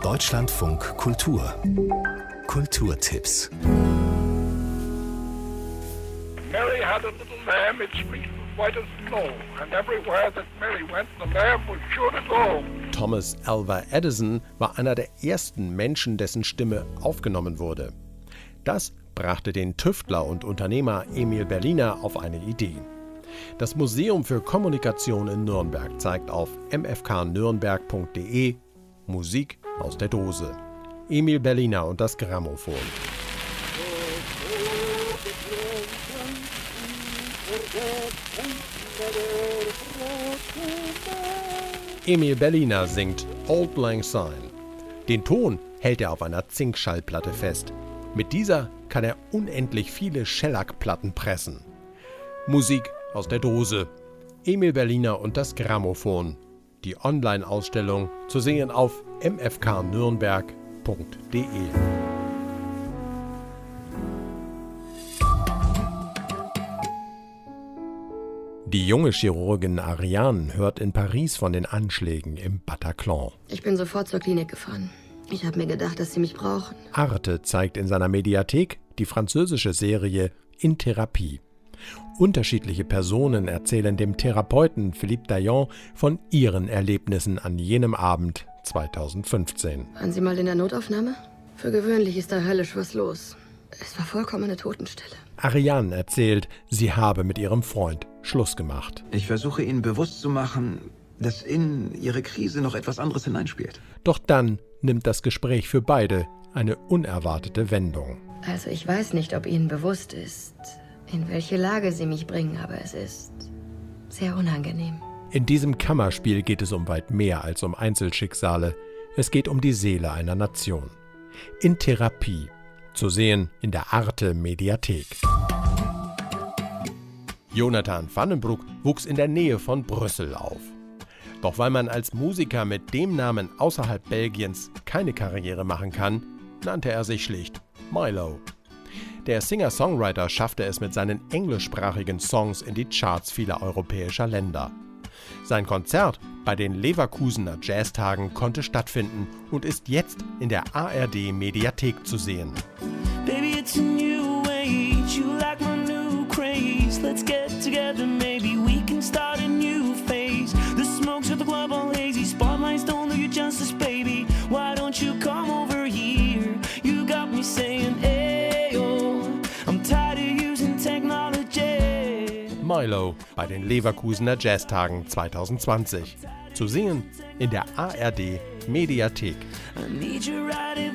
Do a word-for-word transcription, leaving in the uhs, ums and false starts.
Deutschlandfunk Kultur. Kulturtipps. Mary had a little lamb, its fleece was white as snow, and everywhere that Mary went, the lamb was sure to go. Thomas Alva Edison war einer der ersten Menschen, dessen Stimme aufgenommen wurde. Das brachte den Tüftler und Unternehmer Emil Berliner auf eine Idee. Das Museum für Kommunikation in Nürnberg zeigt auf m f k nürnberg punkt d e Musik aus der Dose. Emil Berliner und das Grammophon. Emil Berliner singt Auld Lang Syne. Den Ton hält er auf einer Zinkschallplatte fest. Mit dieser kann er unendlich viele Schellackplatten pressen. Musik aus der Dose. Emil Berliner und das Grammophon. Die Online-Ausstellung zu sehen auf m f k nürnberg punkt d e. Die junge Chirurgin Ariane hört in Paris von den Anschlägen im Bataclan. Ich bin sofort zur Klinik gefahren. Ich habe mir gedacht, dass sie mich brauchen. Arte zeigt in seiner Mediathek die französische Serie In Therapie. Unterschiedliche Personen erzählen dem Therapeuten Philippe Dayan von ihren Erlebnissen an jenem Abend zweitausendfünfzehn. Waren Sie mal in der Notaufnahme? Für gewöhnlich ist da höllisch was los. Es war vollkommene Totenstille. Ariane erzählt, sie habe mit ihrem Freund Schluss gemacht. Ich versuche Ihnen bewusst zu machen, dass in Ihre Krise noch etwas anderes hineinspielt. Doch dann nimmt das Gespräch für beide eine unerwartete Wendung. Also ich weiß nicht, ob Ihnen bewusst ist, in welche Lage Sie mich bringen, aber es ist sehr unangenehm. In diesem Kammerspiel geht es um weit mehr als um Einzelschicksale. Es geht um die Seele einer Nation. In Therapie. Zu sehen in der Arte Mediathek. Jonathan Vandenbroek wuchs in der Nähe von Brüssel auf. Doch weil man als Musiker mit dem Namen außerhalb Belgiens keine Karriere machen kann, nannte er sich schlicht Milo. Der Singer-Songwriter schaffte es mit seinen englischsprachigen Songs in die Charts vieler europäischer Länder. Sein Konzert bei den Leverkusener Jazztagen konnte stattfinden und ist jetzt in der A R D-Mediathek zu sehen. Baby, it's a new age, you like my new craze. Let's get together, maybe we can start a new phase. The smokes of the club all hazy, spotlights don't do you justice, baby. Why don't you come over here? You got me saying, ayo, I'm tired of using technology. Milo bei den Leverkusener Jazztagen zweitausendzwanzig. Zu sehen in der A R D Mediathek. I need you right